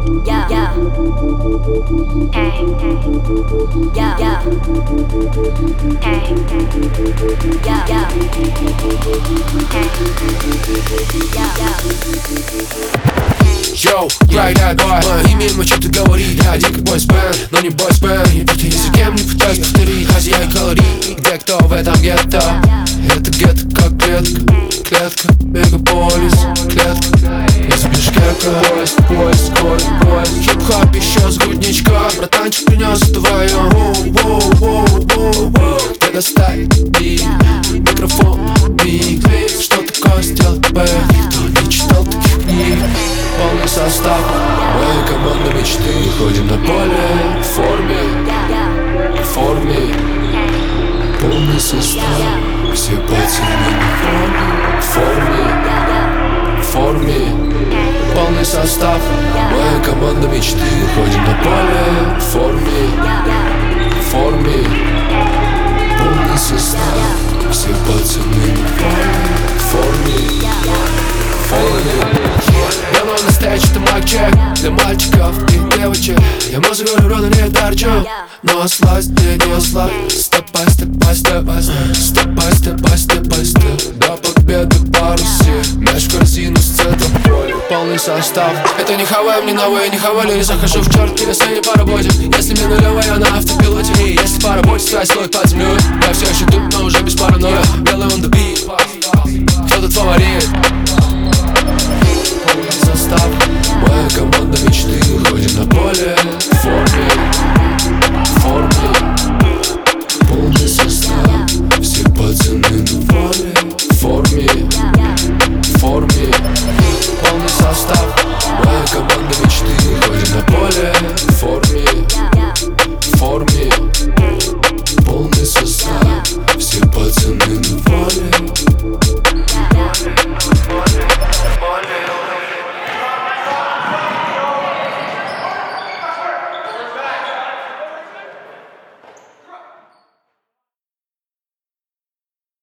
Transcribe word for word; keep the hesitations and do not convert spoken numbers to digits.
Yeah, yeah. Hey, hey. Yeah, yeah. Hey, hey. Yeah, yeah. Hey. Yeah, yeah. Йоу, райдер бой, мое имя мочит и говорит. Я дикий бойсбенд, но не бойсбенд. Я битый языком не пытаюсь повторить. Хозяин калорий, где кто в этом гетто. Это гетто как клетка, клетка, мегаполис, клетка. Если Бишкека, поезд, поезд, скорость, поезд. Хип-хоп еще с грудничка. Братанчик принес вдвоем. Где достать бит, микрофон, бит. Что такое сделать бэк? Никто не читал таких книг. Полный состав моей команды мечты. Ходим на поле в форме, в форме. Полный состав, все пацаны в форме, в форме. Полный состав моей команды мечты. Ходим на поле в форме, в форме. Полный состав, все пацаны в форме, в форме. Я новый настоящий, это майк-чек для мальчиков и девочек. Я музыку рода не дарчу, но сласть мне не слаб. Степай, степай, степай, степай, степай, степай, степ. До победы парусе, мяч в корзину с цветом поля. Полный состав. Это не хавай, мне новое, не хавали. Не захожу в черт, если не по работе. Если мне нулевая, я на автопилоте. И если по работе, связь слой под землей. Я все еще тут, но уже без паранойя. Белый on the beat. Кто тут фаворит? Полный состав